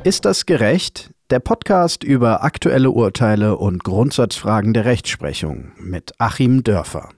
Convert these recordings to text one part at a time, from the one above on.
Ist das gerecht? Der Podcast über aktuelle Urteile und Grundsatzfragen der Rechtsprechung mit Achim Dörfer.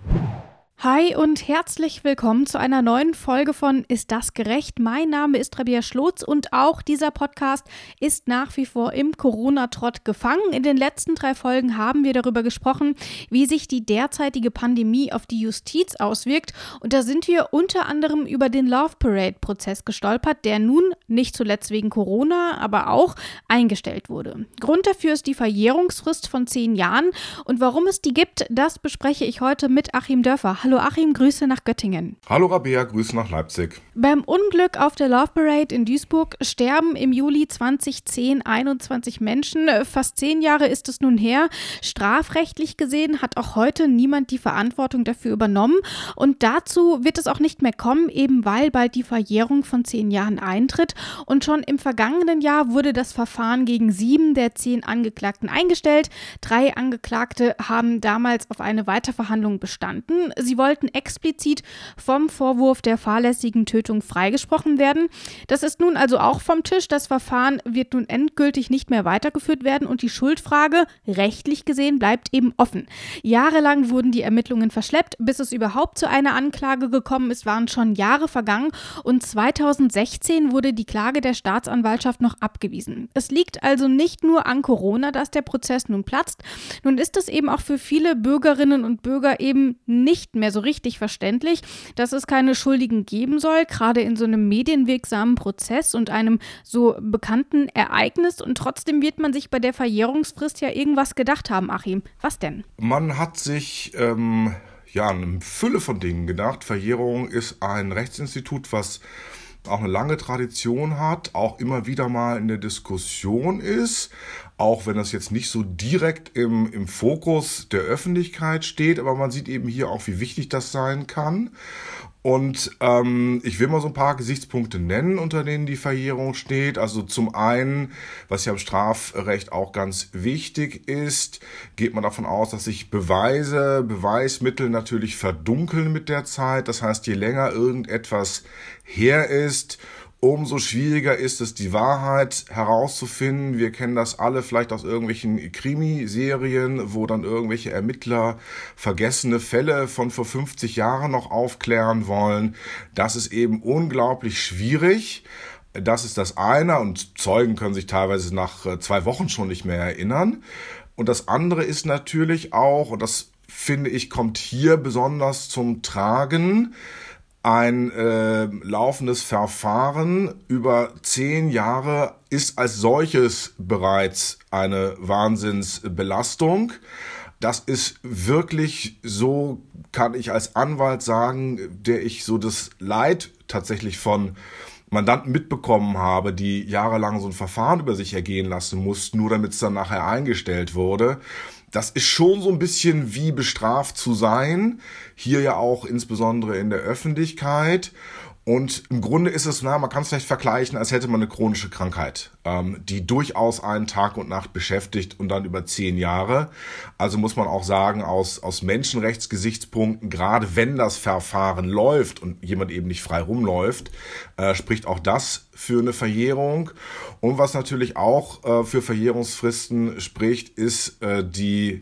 Hi und herzlich willkommen zu einer neuen Folge von Ist das gerecht? Mein Name ist Rabea Schlotz und auch dieser Podcast ist nach wie vor im Corona-Trott gefangen. In den letzten 3 Folgen haben wir darüber gesprochen, wie sich die derzeitige Pandemie auf die Justiz auswirkt. Und da sind wir unter anderem über den Love Parade-Prozess gestolpert, der nun nicht zuletzt wegen Corona, aber auch eingestellt wurde. Grund dafür ist die Verjährungsfrist von 10 Jahren. Und warum es die gibt, das bespreche ich heute mit Achim Dörfer. Hallo Achim, Grüße nach Göttingen. Hallo Rabea, Grüße nach Leipzig. Beim Unglück auf der Love Parade in Duisburg sterben im Juli 2010 21 Menschen. Fast 10 Jahre ist es nun her. Strafrechtlich gesehen hat auch heute niemand die Verantwortung dafür übernommen. Und dazu wird es auch nicht mehr kommen, eben weil bald die Verjährung von 10 Jahren eintritt. Und schon im vergangenen Jahr wurde das Verfahren gegen 7 der 10 Angeklagten eingestellt. 3 Angeklagte haben damals auf eine Weiterverhandlung bestanden. Sie wollten explizit vom Vorwurf der fahrlässigen Tötung freigesprochen werden. Das ist nun also auch vom Tisch. Das Verfahren wird nun endgültig nicht mehr weitergeführt werden und die Schuldfrage, rechtlich gesehen, bleibt eben offen. Jahrelang wurden die Ermittlungen verschleppt. Bis es überhaupt zu einer Anklage gekommen ist, waren schon Jahre vergangen und 2016 wurde die Klage der Staatsanwaltschaft noch abgewiesen. Es liegt also nicht nur an Corona, dass der Prozess nun platzt. Nun ist es eben auch für viele Bürgerinnen und Bürger eben nicht mehr so richtig verständlich, dass es keine Schuldigen geben soll, gerade in so einem medienwirksamen Prozess und einem so bekannten Ereignis. Und trotzdem wird man sich bei der Verjährungsfrist ja irgendwas gedacht haben, Achim. Was denn? Man hat sich eine Fülle von Dingen gedacht. Verjährung ist ein Rechtsinstitut, was auch eine lange Tradition hat, auch immer wieder mal in der Diskussion ist, auch wenn das jetzt nicht so direkt im Fokus der Öffentlichkeit steht, aber man sieht eben hier auch, wie wichtig das sein kann. Und ich will mal so ein paar Gesichtspunkte nennen, unter denen die Verjährung steht. Also zum einen, was ja im Strafrecht auch ganz wichtig ist, geht man davon aus, dass sich Beweismittel natürlich verdunkeln mit der Zeit. Das heißt, je länger irgendetwas her ist, umso schwieriger ist es, die Wahrheit herauszufinden. Wir kennen das alle vielleicht aus irgendwelchen Krimiserien, wo dann irgendwelche Ermittler vergessene Fälle von vor 50 Jahren noch aufklären wollen. Das ist eben unglaublich schwierig. Das ist das eine und Zeugen können sich teilweise nach 2 Wochen schon nicht mehr erinnern. Und das andere ist natürlich auch, und das finde ich, kommt hier besonders zum Tragen, ein laufendes Verfahren über 10 Jahre ist als solches bereits eine Wahnsinnsbelastung. Das ist wirklich, so kann ich als Anwalt sagen, der ich so das Leid tatsächlich von Mandanten mitbekommen habe, die jahrelang so ein Verfahren über sich ergehen lassen mussten, nur damit es dann nachher eingestellt wurde. Das ist schon so ein bisschen wie bestraft zu sein, hier ja auch insbesondere in der Öffentlichkeit. Und im Grunde ist es, man kann es vielleicht vergleichen, als hätte man eine chronische Krankheit, die durchaus einen Tag und Nacht beschäftigt und dann über 10 Jahre. Also muss man auch sagen, aus Menschenrechtsgesichtspunkten, gerade wenn das Verfahren läuft und jemand eben nicht frei rumläuft, spricht auch das für eine Verjährung. Und was natürlich auch für Verjährungsfristen spricht, ist die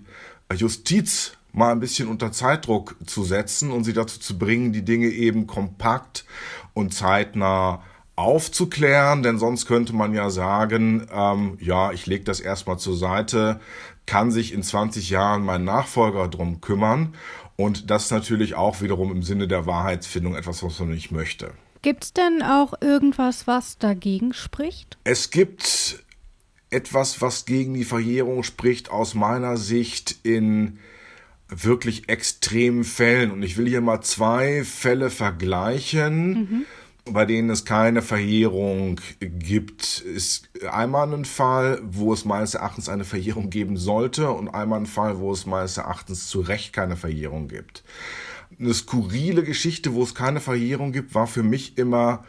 Justiz mal ein bisschen unter Zeitdruck zu setzen und sie dazu zu bringen, die Dinge eben kompakt und zeitnah aufzuklären, denn sonst könnte man ja sagen, ich lege das erstmal zur Seite, kann sich in 20 Jahren mein Nachfolger drum kümmern und das ist natürlich auch wiederum im Sinne der Wahrheitsfindung etwas, was man nicht möchte. Gibt es denn auch irgendwas, was dagegen spricht? Es gibt etwas, was gegen die Verjährung spricht, aus meiner Sicht in wirklich extremen Fällen. Und ich will hier mal 2 Fälle vergleichen, bei denen es keine Verjährung gibt. Ist einmal ein Fall, wo es meines Erachtens eine Verjährung geben sollte und einmal ein Fall, wo es meines Erachtens zu Recht keine Verjährung gibt. Eine skurrile Geschichte, wo es keine Verjährung gibt, war für mich immer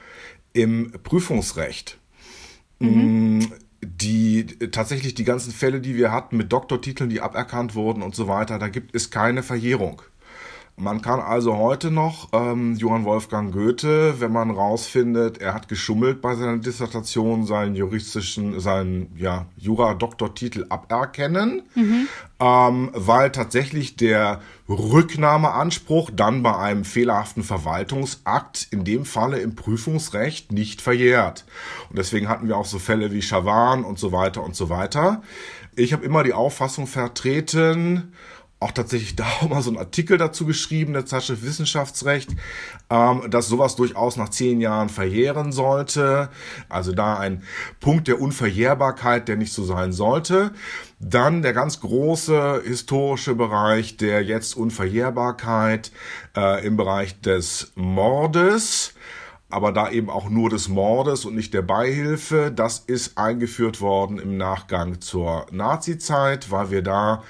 im Prüfungsrecht. Tatsächlich die ganzen Fälle, die wir hatten mit Doktortiteln, die aberkannt wurden und so weiter, da gibt es keine Verjährung. Man kann also heute noch Johann Wolfgang Goethe, wenn man rausfindet, er hat geschummelt bei seiner Dissertation, seinen Jura-Doktortitel aberkennen, weil tatsächlich der Rücknahmeanspruch dann bei einem fehlerhaften Verwaltungsakt in dem Falle im Prüfungsrecht nicht verjährt. Und deswegen hatten wir auch so Fälle wie Schawan und so weiter und so weiter. Ich habe immer die Auffassung vertreten, auch tatsächlich da auch mal so einen Artikel dazu geschrieben, der Zeitschrift Wissenschaftsrecht, dass sowas durchaus nach 10 Jahren verjähren sollte. Also da ein Punkt der Unverjährbarkeit, der nicht so sein sollte. Dann der ganz große historische Bereich der jetzt Unverjährbarkeit im Bereich des Mordes. Aber da eben auch nur des Mordes und nicht der Beihilfe. Das ist eingeführt worden im Nachgang zur Nazizeit, weil wir da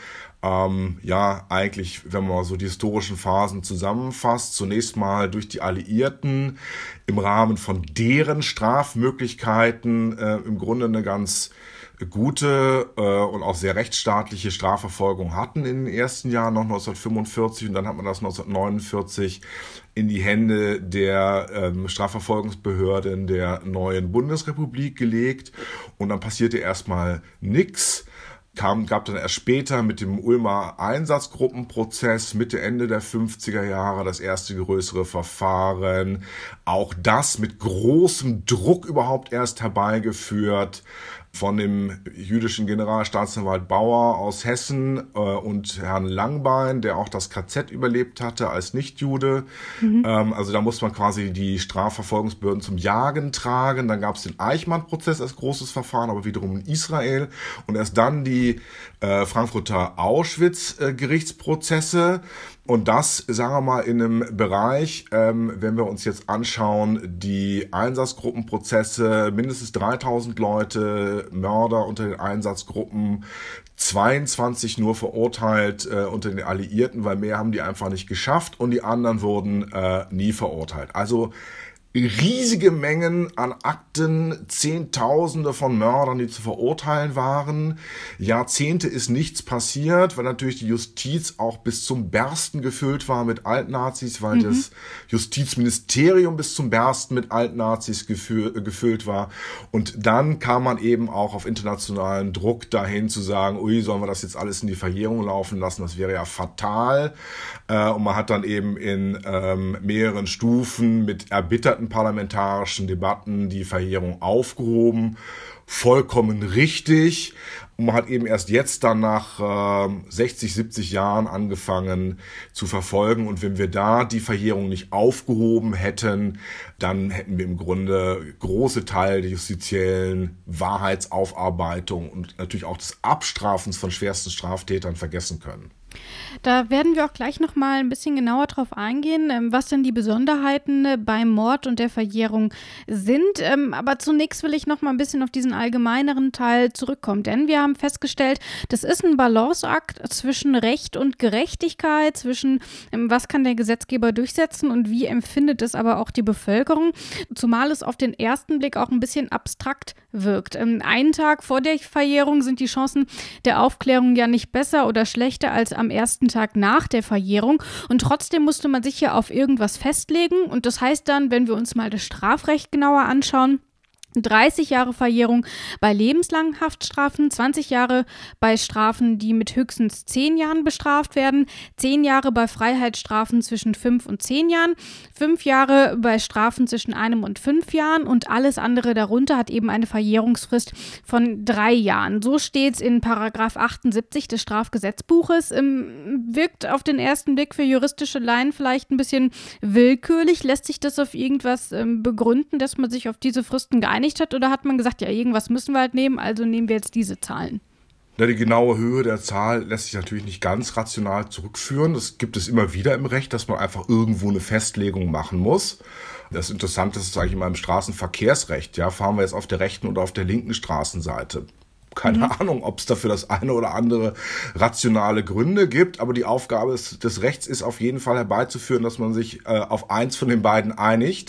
eigentlich, wenn man so die historischen Phasen zusammenfasst, zunächst mal durch die Alliierten im Rahmen von deren Strafmöglichkeiten im Grunde eine ganz gute und auch sehr rechtsstaatliche Strafverfolgung hatten in den ersten Jahren, noch 1945, und dann hat man das 1949 in die Hände der Strafverfolgungsbehörden der neuen Bundesrepublik gelegt, und dann passierte erstmal nichts. Gab dann erst später mit dem Ulmer Einsatzgruppenprozess Mitte, Ende der 50er Jahre das erste größere Verfahren. Auch das mit großem Druck überhaupt erst herbeigeführt von dem jüdischen Generalstaatsanwalt Bauer aus Hessen und Herrn Langbein, der auch das KZ überlebt hatte als Nichtjude. Also da muss man quasi die Strafverfolgungsbehörden zum Jagen tragen. Dann gab es den Eichmann-Prozess als großes Verfahren, aber wiederum in Israel. Und erst dann die Frankfurter Auschwitz-Gerichtsprozesse. Und das, sagen wir mal, in einem Bereich, wenn wir uns jetzt anschauen, die Einsatzgruppenprozesse, mindestens 3000 Leute, Mörder unter den Einsatzgruppen, 22 nur verurteilt unter den Alliierten, weil mehr haben die einfach nicht geschafft, und die anderen wurden nie verurteilt. Also riesige Mengen an Akten, Zehntausende von Mördern, die zu verurteilen waren. Jahrzehnte ist nichts passiert, weil natürlich die Justiz auch bis zum Bersten gefüllt war mit Altnazis, weil das Justizministerium bis zum Bersten mit Altnazis gefüllt war. Und dann kam man eben auch auf internationalen Druck dahin zu sagen, ui, sollen wir das jetzt alles in die Verjährung laufen lassen? Das wäre ja fatal. Und man hat dann eben in mehreren Stufen mit erbitterten parlamentarischen Debatten die Verjährung aufgehoben. Vollkommen richtig. Und man hat eben erst jetzt dann nach 60, 70 Jahren angefangen zu verfolgen. Und wenn wir da die Verjährung nicht aufgehoben hätten, dann hätten wir im Grunde große Teile der justiziellen Wahrheitsaufarbeitung und natürlich auch des Abstrafens von schwersten Straftätern vergessen können. Da werden wir auch gleich noch mal ein bisschen genauer drauf eingehen, was denn die Besonderheiten beim Mord und der Verjährung sind. Aber zunächst will ich noch mal ein bisschen auf diesen allgemeineren Teil zurückkommen, denn wir haben festgestellt, das ist ein Balanceakt zwischen Recht und Gerechtigkeit, zwischen was kann der Gesetzgeber durchsetzen und wie empfindet es aber auch die Bevölkerung, zumal es auf den ersten Blick auch ein bisschen abstrakt wirkt. Einen Tag vor der Verjährung sind die Chancen der Aufklärung ja nicht besser oder schlechter als am ersten Tag nach der Verjährung, und trotzdem musste man sich ja auf irgendwas festlegen, und das heißt dann, wenn wir uns mal das Strafrecht genauer anschauen, 30 Jahre Verjährung bei lebenslangen Haftstrafen, 20 Jahre bei Strafen, die mit höchstens 10 Jahren bestraft werden, 10 Jahre bei Freiheitsstrafen zwischen 5 und 10 Jahren, 5 Jahre bei Strafen zwischen 1 und 5 Jahren, und alles andere darunter hat eben eine Verjährungsfrist von 3 Jahren. So steht es in Paragraph 78 des Strafgesetzbuches. Wirkt auf den ersten Blick für juristische Laien vielleicht ein bisschen willkürlich. Lässt sich das auf irgendwas begründen, dass man sich auf diese Fristen geeinigt hat, oder hat man gesagt, ja, irgendwas müssen wir halt nehmen, also nehmen wir jetzt diese Zahlen? Ja, die genaue Höhe der Zahl lässt sich natürlich nicht ganz rational zurückführen. Das gibt es immer wieder im Recht, dass man einfach irgendwo eine Festlegung machen muss. Das Interessante ist eigentlich immer im Straßenverkehrsrecht. Ja, fahren wir jetzt auf der rechten oder auf der linken Straßenseite? Keine Ahnung, ob es dafür das eine oder andere rationale Gründe gibt, aber die Aufgabe des Rechts ist auf jeden Fall herbeizuführen, dass man sich auf eins von den beiden einigt.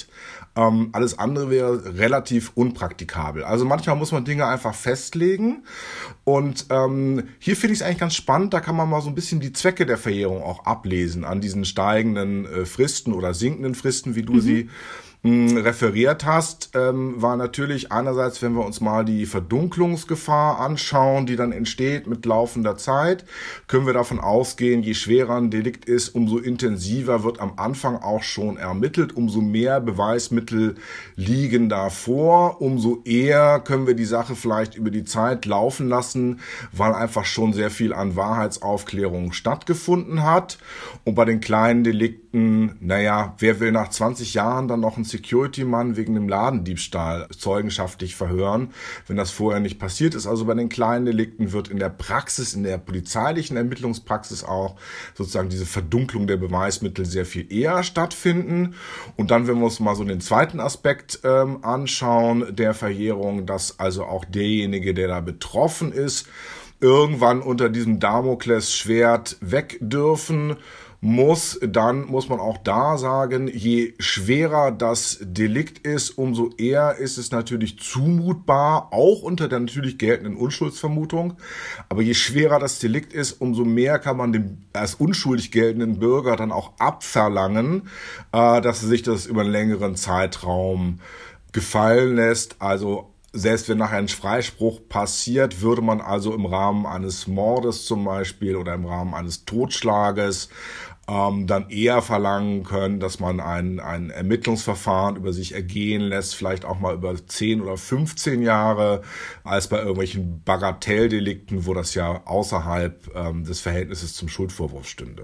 Alles andere wäre relativ unpraktikabel. Also manchmal muss man Dinge einfach festlegen. Und hier finde ich es eigentlich ganz spannend, da kann man mal so ein bisschen die Zwecke der Verjährung auch ablesen an diesen steigenden Fristen oder sinkenden Fristen, wie du sie referiert hast, war natürlich einerseits, wenn wir uns mal die Verdunklungsgefahr anschauen, die dann entsteht mit laufender Zeit, können wir davon ausgehen, je schwerer ein Delikt ist, umso intensiver wird am Anfang auch schon ermittelt, umso mehr Beweismittel liegen davor, umso eher können wir die Sache vielleicht über die Zeit laufen lassen, weil einfach schon sehr viel an Wahrheitsaufklärung stattgefunden hat. Und bei den kleinen Delikten, wer will nach 20 Jahren dann noch einen Security-Mann wegen dem Ladendiebstahl zeugenschaftlich verhören, wenn das vorher nicht passiert ist. Also bei den kleinen Delikten wird in der Praxis, in der polizeilichen Ermittlungspraxis auch sozusagen diese Verdunklung der Beweismittel sehr viel eher stattfinden. Und dann, wenn wir uns mal so den zweiten Aspekt anschauen der Verjährung, dass also auch derjenige, der da betroffen ist, irgendwann unter diesem Damoklesschwert weg dürfen muss, dann muss man auch da sagen, je schwerer das Delikt ist, umso eher ist es natürlich zumutbar, auch unter der natürlich geltenden Unschuldsvermutung. Aber je schwerer das Delikt ist, umso mehr kann man dem als unschuldig geltenden Bürger dann auch abverlangen, dass er sich das über einen längeren Zeitraum gefallen lässt. Also selbst wenn nachher ein Freispruch passiert, würde man also im Rahmen eines Mordes zum Beispiel oder im Rahmen eines Totschlages dann eher verlangen können, dass man ein Ermittlungsverfahren über sich ergehen lässt, vielleicht auch mal über 10 oder 15 Jahre, als bei irgendwelchen Bagatelldelikten, wo das ja außerhalb des Verhältnisses zum Schuldvorwurf stünde.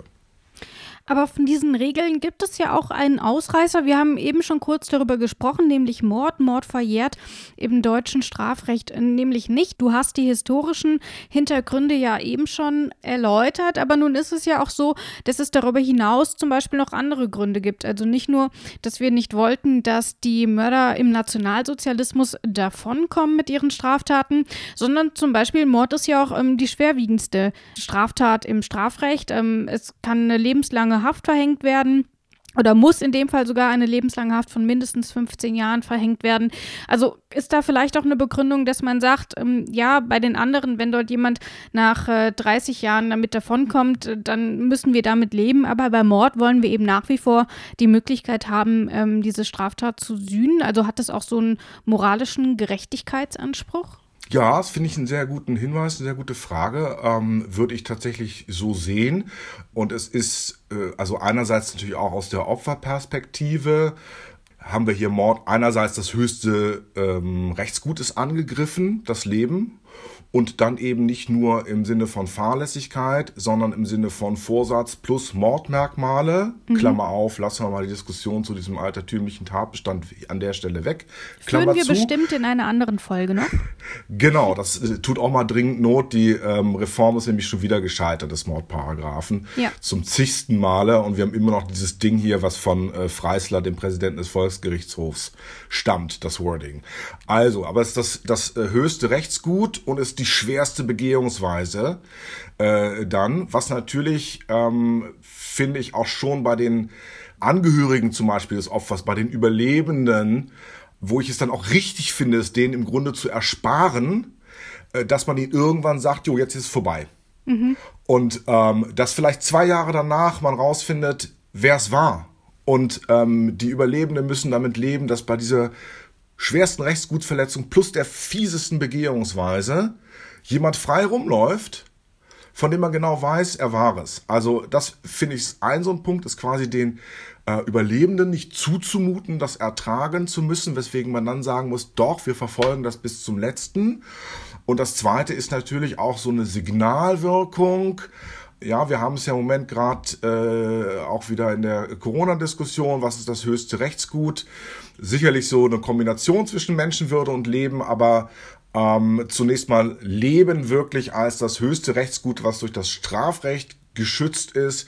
Aber von diesen Regeln gibt es ja auch einen Ausreißer. Wir haben eben schon kurz darüber gesprochen, nämlich Mord. Mord verjährt im deutschen Strafrecht nämlich nicht. Du hast die historischen Hintergründe ja eben schon erläutert, aber nun ist es ja auch so, dass es darüber hinaus zum Beispiel noch andere Gründe gibt. Also nicht nur, dass wir nicht wollten, dass die Mörder im Nationalsozialismus davonkommen mit ihren Straftaten, sondern zum Beispiel Mord ist ja auch die schwerwiegendste Straftat im Strafrecht. Es kann eine lebenslange Haft verhängt werden oder muss in dem Fall sogar eine lebenslange Haft von mindestens 15 Jahren verhängt werden. Also ist da vielleicht auch eine Begründung, dass man sagt, bei den anderen, wenn dort jemand nach 30 Jahren damit davonkommt, dann müssen wir damit leben. Aber bei Mord wollen wir eben nach wie vor die Möglichkeit haben, diese Straftat zu sühnen. Also hat das auch so einen moralischen Gerechtigkeitsanspruch? Ja, das finde ich einen sehr guten Hinweis, eine sehr gute Frage. Würde ich tatsächlich so sehen. Und es ist also einerseits natürlich auch aus der Opferperspektive haben wir hier Mord. Einerseits das höchste Rechtsgut ist angegriffen, das Leben. Und dann eben nicht nur im Sinne von Fahrlässigkeit, sondern im Sinne von Vorsatz plus Mordmerkmale. Klammer auf, lassen wir mal die Diskussion zu diesem altertümlichen Tatbestand an der Stelle weg. Klammer Führen wir zu. Bestimmt in einer anderen Folge noch. Genau, das tut auch mal dringend Not. Die Reform ist nämlich schon wieder gescheitert, des Mordparagraphen. Ja. Zum zigsten Male. Und wir haben immer noch dieses Ding hier, was von Freisler, dem Präsidenten des Volksgerichtshofs, stammt, das Wording. Also, aber es ist das höchste Rechtsgut und ist die schwerste Begehungsweise dann, was natürlich, finde ich, auch schon bei den Angehörigen zum Beispiel des Opfers, bei den Überlebenden, wo ich es dann auch richtig finde, es denen im Grunde zu ersparen, dass man ihnen irgendwann sagt, jo, jetzt ist es vorbei. Mhm. Und dass vielleicht 2 Jahre danach man rausfindet, wer es war. Und die Überlebenden müssen damit leben, dass bei dieser schwersten Rechtsgutverletzung plus der fiesesten Begehungsweise jemand frei rumläuft, von dem man genau weiß, er war es. Also das finde ich so ein Punkt, ist quasi den Überlebenden nicht zuzumuten, das ertragen zu müssen, weswegen man dann sagen muss, doch, wir verfolgen das bis zum Letzten. Und das Zweite ist natürlich auch so eine Signalwirkung. Ja, wir haben es ja im Moment gerade auch wieder in der Corona-Diskussion, was ist das höchste Rechtsgut? Sicherlich so eine Kombination zwischen Menschenwürde und Leben, aber zunächst mal Leben wirklich als das höchste Rechtsgut, was durch das Strafrecht geschützt ist,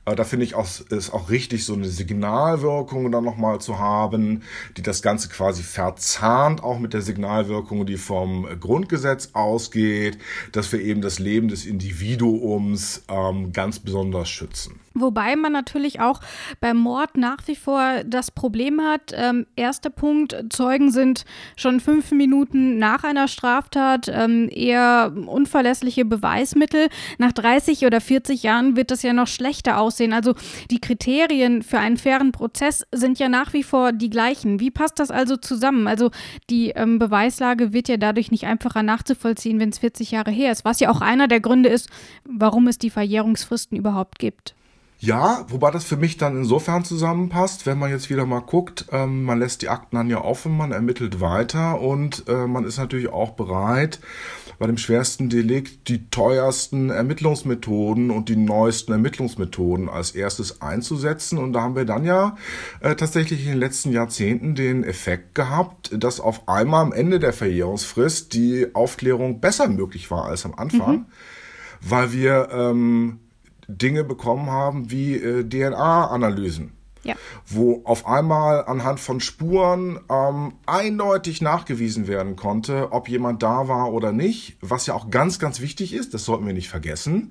Da finde ich es auch richtig, so eine Signalwirkung dann nochmal zu haben, die das Ganze quasi verzahnt, auch mit der Signalwirkung, die vom Grundgesetz ausgeht, dass wir eben das Leben des Individuums ganz besonders schützen. Wobei man natürlich auch beim Mord nach wie vor das Problem hat. Erster Punkt, Zeugen sind schon 5 Minuten nach einer Straftat, eher unverlässliche Beweismittel. Nach 30 oder 40 Jahren wird das ja noch schlechter aussehen. Also die Kriterien für einen fairen Prozess sind ja nach wie vor die gleichen. Wie passt das also zusammen? Also die Beweislage wird ja dadurch nicht einfacher nachzuvollziehen, wenn es 40 Jahre her ist, was ja auch einer der Gründe ist, warum es die Verjährungsfristen überhaupt gibt. Ja, wobei das für mich dann insofern zusammenpasst, wenn man jetzt wieder mal guckt, man lässt die Akten dann ja offen, man ermittelt weiter und man ist natürlich auch bereit, bei dem schwersten Delikt die teuersten Ermittlungsmethoden und die neuesten Ermittlungsmethoden als erstes einzusetzen. Und da haben wir dann ja tatsächlich in den letzten Jahrzehnten den Effekt gehabt, dass auf einmal am Ende der Verjährungsfrist die Aufklärung besser möglich war als am Anfang, weil wir Dinge bekommen haben wie DNA-Analysen, wo auf einmal anhand von Spuren eindeutig nachgewiesen werden konnte, ob jemand da war oder nicht, was ja auch ganz, ganz wichtig ist, das sollten wir nicht vergessen.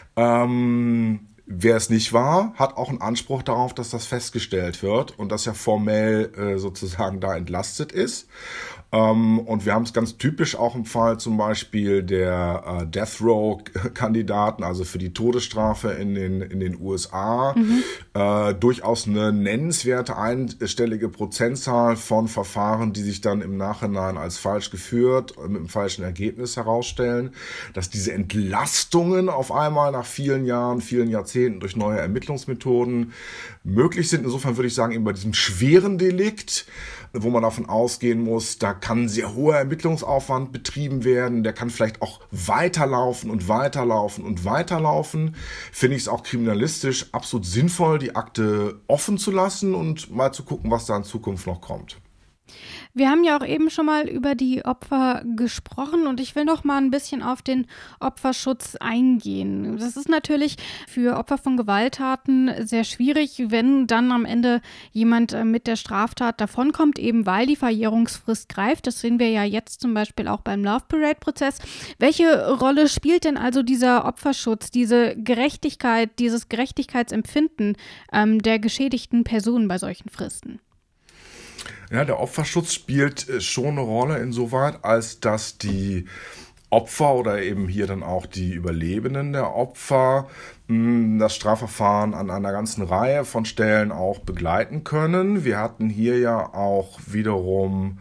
Wer es nicht war, hat auch einen Anspruch darauf, dass das festgestellt wird und dass er formell sozusagen da entlastet ist. Und wir haben es ganz typisch auch im Fall zum Beispiel der Death Row-Kandidaten, also für die Todesstrafe in den USA, durchaus eine nennenswerte einstellige Prozentzahl von Verfahren, die sich dann im Nachhinein als falsch geführt, mit einem falschen Ergebnis herausstellen, dass diese Entlastungen auf einmal nach vielen Jahren, vielen Jahrzehnten durch neue Ermittlungsmethoden möglich sind. Insofern würde ich sagen, eben bei diesem schweren Delikt, wo man davon ausgehen muss, da kann sehr hoher Ermittlungsaufwand betrieben werden, der kann vielleicht auch weiterlaufen und weiterlaufen und weiterlaufen, finde ich es auch kriminalistisch absolut sinnvoll, die Akte offen zu lassen und mal zu gucken, was da in Zukunft noch kommt. Wir haben ja auch eben schon mal über die Opfer gesprochen und ich will noch mal ein bisschen auf den Opferschutz eingehen. Das ist natürlich für Opfer von Gewalttaten sehr schwierig, wenn dann am Ende jemand mit der Straftat davonkommt, eben weil die Verjährungsfrist greift. Das sehen wir ja jetzt zum Beispiel auch beim Love Parade-Prozess. Welche Rolle spielt denn also dieser Opferschutz, diese Gerechtigkeit, dieses Gerechtigkeitsempfinden der geschädigten Personen bei solchen Fristen? Ja, der Opferschutz spielt schon eine Rolle insoweit, als dass die Opfer oder eben hier dann auch die Überlebenden der Opfer das Strafverfahren an einer ganzen Reihe von Stellen auch begleiten können. Wir hatten hier ja auch wiederum,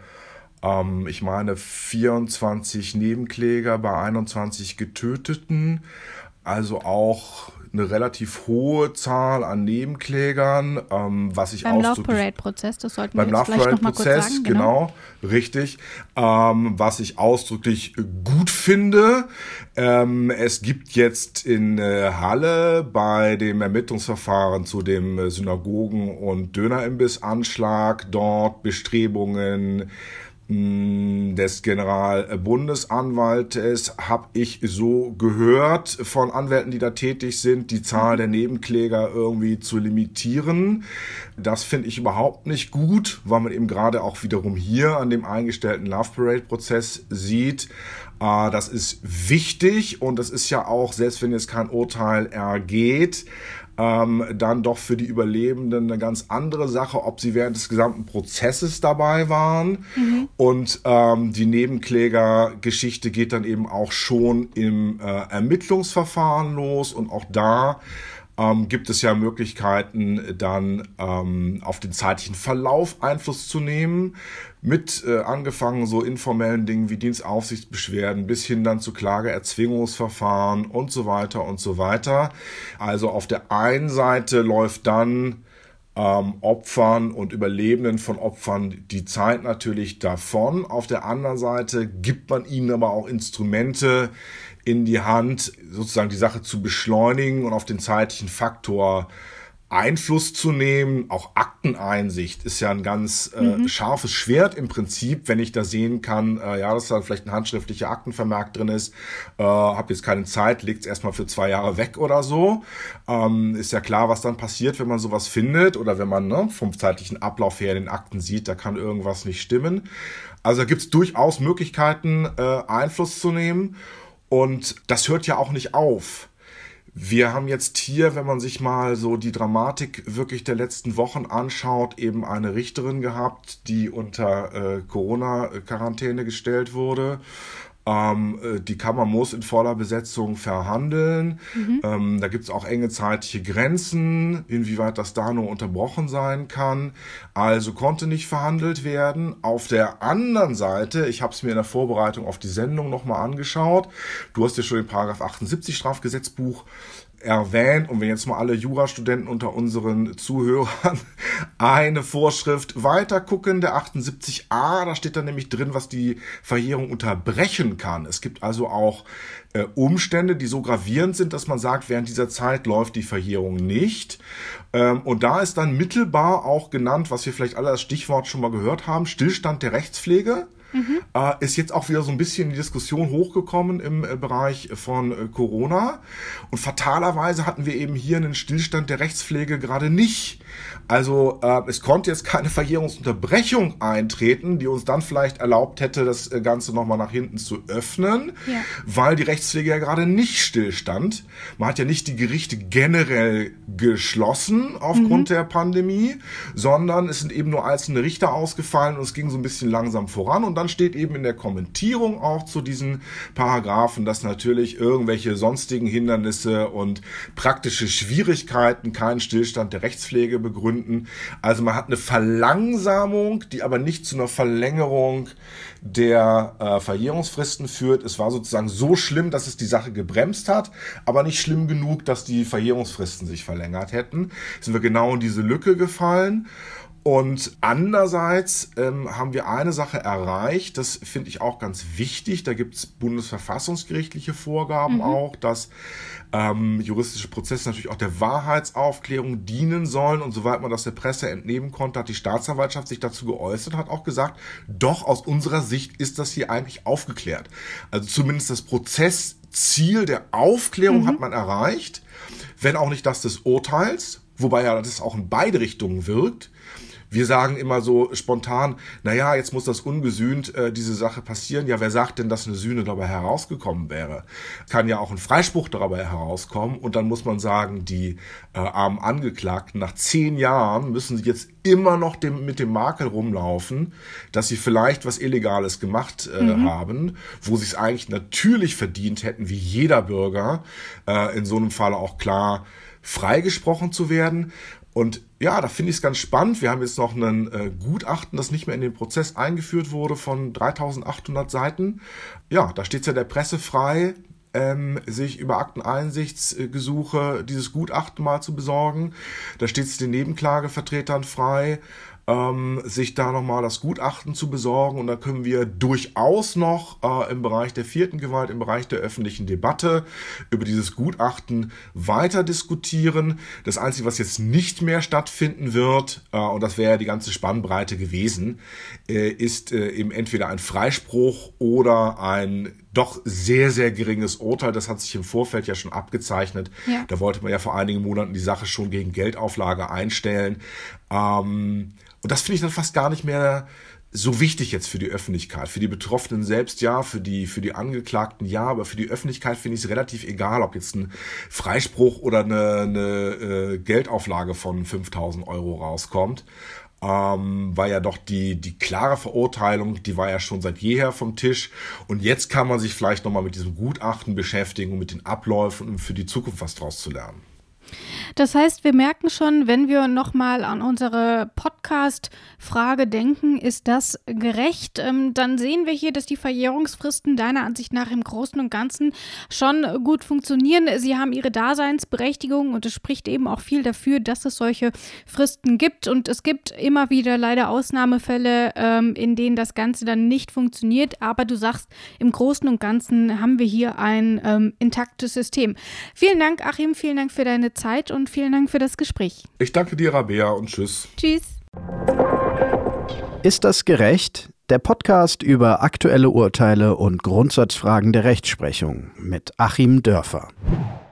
24 Nebenkläger bei 21 Getöteten, also auch eine relativ hohe Zahl an Nebenklägern, was ich beim Love Parade-Prozess, das sollten wir beim jetzt vielleicht noch mal kurz sagen. Genau, richtig. Was ich ausdrücklich gut finde, es gibt jetzt in Halle bei dem Ermittlungsverfahren zu dem Synagogen- und Dönerimbiss-Anschlag dort Bestrebungen des Generalbundesanwaltes, habe ich so gehört von Anwälten, die da tätig sind, die Zahl der Nebenkläger irgendwie zu limitieren. Das finde ich überhaupt nicht gut, weil man eben gerade auch wiederum hier an dem eingestellten Love Parade-Prozess sieht, das ist wichtig und das ist ja auch, selbst wenn jetzt kein Urteil ergeht, dann doch für die Überlebenden eine ganz andere Sache, ob sie während des gesamten Prozesses dabei waren. Und die Nebenklägergeschichte geht dann eben auch schon im Ermittlungsverfahren los und auch da gibt es ja Möglichkeiten, dann auf den zeitlichen Verlauf Einfluss zu nehmen, mit angefangen so informellen Dingen wie Dienstaufsichtsbeschwerden bis hin dann zu Klageerzwingungsverfahren und so weiter und so weiter. Also auf der einen Seite läuft dann Opfern und Überlebenden von Opfern die Zeit natürlich davon. Auf der anderen Seite gibt man ihnen aber auch Instrumente in die Hand, sozusagen die Sache zu beschleunigen und auf den zeitlichen Faktor Einfluss zu nehmen. Auch Akteneinsicht ist ja ein ganz scharfes Schwert im Prinzip, wenn ich da sehen kann, dass da vielleicht ein handschriftlicher Aktenvermerk drin ist, habe jetzt keine Zeit, legt es erstmal für 2 Jahre weg oder so. Ist ja klar, was dann passiert, wenn man sowas findet oder wenn man vom zeitlichen Ablauf her den Akten sieht, da kann irgendwas nicht stimmen. Also da gibt es durchaus Möglichkeiten, Einfluss zu nehmen, und das hört ja auch nicht auf. Wir haben jetzt hier, wenn man sich mal so die Dramatik wirklich der letzten Wochen anschaut, eben eine Richterin gehabt, die unter Corona-Quarantäne gestellt wurde. Die Kammer muss in voller Besetzung verhandeln. Da gibt es auch enge zeitliche Grenzen, inwieweit das da nur unterbrochen sein kann. Also konnte nicht verhandelt werden. Auf der anderen Seite, ich habe es mir in der Vorbereitung auf die Sendung nochmal angeschaut. Du hast ja schon den Paragraph 78 Strafgesetzbuch erwähnt, und wenn jetzt mal alle Jurastudenten unter unseren Zuhörern eine Vorschrift weiter gucken, der 78a, da steht dann nämlich drin, was die Verjährung unterbrechen kann. Es gibt also auch Umstände, die so gravierend sind, dass man sagt, während dieser Zeit läuft die Verjährung nicht. Und da ist dann mittelbar auch genannt, was wir vielleicht alle als Stichwort schon mal gehört haben, Stillstand der Rechtspflege. Ist jetzt auch wieder so ein bisschen in die Diskussion hochgekommen im Bereich von Corona. Und fatalerweise hatten wir eben hier einen Stillstand der Rechtspflege gerade nicht. Also es konnte jetzt keine Verjährungsunterbrechung eintreten, die uns dann vielleicht erlaubt hätte, das Ganze nochmal nach hinten zu öffnen, weil die Rechtspflege ja gerade nicht stillstand. Man hat ja nicht die Gerichte generell geschlossen aufgrund der Pandemie, sondern es sind eben nur einzelne Richter ausgefallen und es ging so ein bisschen langsam voran. Und dann steht eben in der Kommentierung auch zu diesen Paragraphen, dass natürlich irgendwelche sonstigen Hindernisse und praktische Schwierigkeiten keinen Stillstand der Rechtspflege begründen. Also man hat eine Verlangsamung, die aber nicht zu einer Verlängerung der Verjährungsfristen führt. Es war sozusagen so schlimm, dass es die Sache gebremst hat, aber nicht schlimm genug, dass die Verjährungsfristen sich verlängert hätten. Sind wir genau in diese Lücke gefallen. Und andererseits haben wir eine Sache erreicht, das finde ich auch ganz wichtig, da gibt es bundesverfassungsgerichtliche Vorgaben auch, dass juristische Prozesse natürlich auch der Wahrheitsaufklärung dienen sollen, und soweit man das der Presse entnehmen konnte, hat die Staatsanwaltschaft sich dazu geäußert, hat auch gesagt, doch aus unserer Sicht ist das hier eigentlich aufgeklärt. Also zumindest das Prozessziel der Aufklärung hat man erreicht, wenn auch nicht das des Urteils, wobei ja das auch in beide Richtungen wirkt. Wir sagen immer so spontan, naja, jetzt muss das ungesühnt diese Sache passieren. Ja, wer sagt denn, dass eine Sühne dabei herausgekommen wäre? Kann ja auch ein Freispruch dabei herauskommen. Und dann muss man sagen, die armen Angeklagten, nach 10 Jahren müssen sie jetzt immer noch mit dem Makel rumlaufen, dass sie vielleicht was Illegales gemacht haben, wo sie es eigentlich natürlich verdient hätten, wie jeder Bürger, in so einem Fall auch klar freigesprochen zu werden. Und ja, da finde ich es ganz spannend. Wir haben jetzt noch ein Gutachten, das nicht mehr in den Prozess eingeführt wurde, von 3.800 Seiten. Ja, da steht es ja der Presse frei, sich über Akteneinsichtsgesuche dieses Gutachten mal zu besorgen. Da steht es den Nebenklagevertretern frei, sich da nochmal das Gutachten zu besorgen, und da können wir durchaus noch im Bereich der 4. Gewalt, im Bereich der öffentlichen Debatte über dieses Gutachten weiter diskutieren. Das Einzige, was jetzt nicht mehr stattfinden wird, und das wäre ja die ganze Spannbreite gewesen, ist eben entweder ein Freispruch oder ein doch sehr, sehr geringes Urteil. Das hat sich im Vorfeld ja schon abgezeichnet. Ja. Da wollte man ja vor einigen Monaten die Sache schon gegen Geldauflage einstellen. Und das finde ich dann fast gar nicht mehr so wichtig jetzt für die Öffentlichkeit. Für die Betroffenen selbst ja, für die Angeklagten ja, aber für die Öffentlichkeit finde ich es relativ egal, ob jetzt ein Freispruch oder eine Geldauflage von 5.000 Euro rauskommt. Weil ja doch die klare Verurteilung, die war ja schon seit jeher vom Tisch, und jetzt kann man sich vielleicht nochmal mit diesem Gutachten beschäftigen und mit den Abläufen, um für die Zukunft was draus zu lernen. Das heißt, wir merken schon, wenn wir nochmal an unsere Podcast-Frage denken, ist das gerecht? Dann sehen wir hier, dass die Verjährungsfristen deiner Ansicht nach im Großen und Ganzen schon gut funktionieren. Sie haben ihre Daseinsberechtigung, und es spricht eben auch viel dafür, dass es solche Fristen gibt. Und es gibt immer wieder leider Ausnahmefälle, in denen das Ganze dann nicht funktioniert. Aber du sagst, im Großen und Ganzen haben wir hier ein intaktes System. Vielen Dank, Achim, vielen Dank für deine Zeit und und vielen Dank für das Gespräch. Ich danke dir, Rabea, und tschüss. Tschüss. Ist das gerecht? Der Podcast über aktuelle Urteile und Grundsatzfragen der Rechtsprechung mit Achim Dörfer.